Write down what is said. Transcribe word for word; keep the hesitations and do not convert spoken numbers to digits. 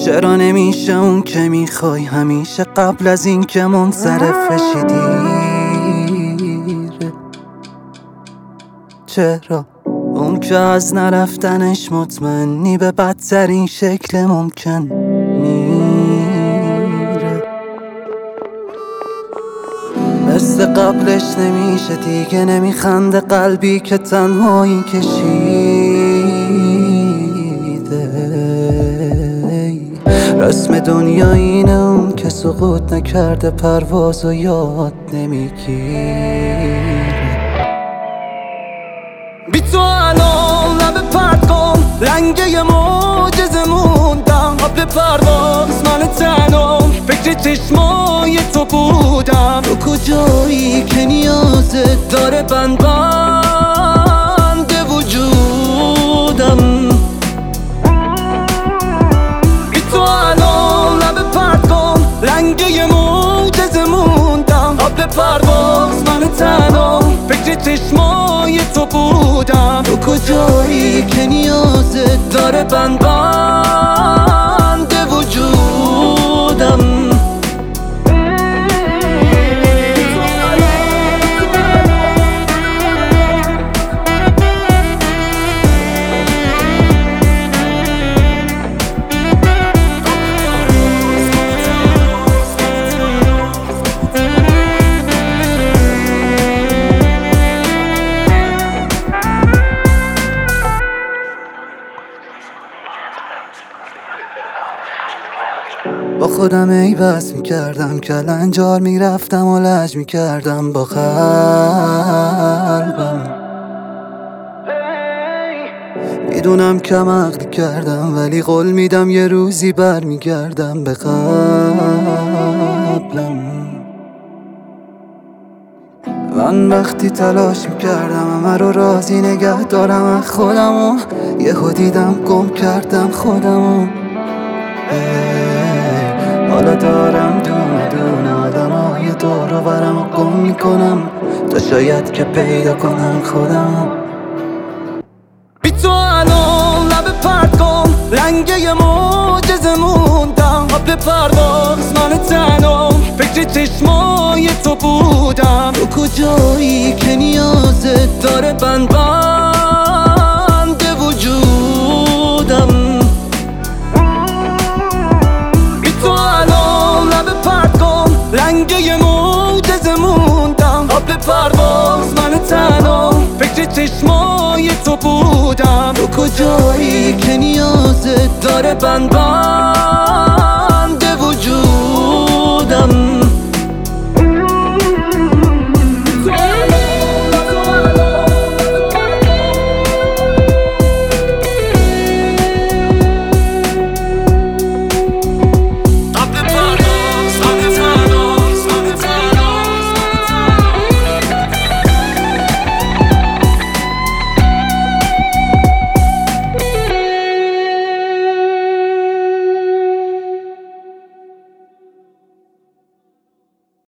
چرا نمیشه اون که میخوای همیشه قبل از این که منصرفشی دیره؟ چرا اون که از نرفتنش مطمئنی به بدترین شکل ممکن میره؟ مثل قبلش نمیشه دیگه، نمیخنده قلبی که تنهایی کشیده. رسم دنیا اینه اون که سقوط نکرده پرواز و یاد نمیگیره. بی تو الان لبه پرد کن، لنگه معجزه موندم. قبل پرواز من تنم فکر چشمای تو بودم. تو کجایی که نیازت داره بند بند وجودم. بی تو الان لبه پرد کن، لنگه معجزه موندم. قبل پرواز من تنم فکر چشمای تو بودم. تو کجایی که نیازت داره بند بند وجودم. با خودم ای بس میکردم، کلنجار میرفتم و لج میکردم با قلبم. میدونم کم عقلی کردم ولی قول میدم یه روزی بر میگردم به قبلم. من وقتی تلاش میکردم همه رو راضی نگه دارم از خودم و یهو دیدم گم کردم خودم و حالا دارم دونه دونه آدمای دور و برم و گم میکنم تا شاید که پیدا کنم خودم. بی تو الان لبه پرد کن، لنگه معجزه موندم. قبل پرواز من تنم فکر چشمای تو بودم. تو کجایی که نیازت داره بند بند وجودم. لنگه معجزه موندم. قبل پرواز من تنم فکر چشمای تو بودم. تو کجایی که نیازت داره بند بند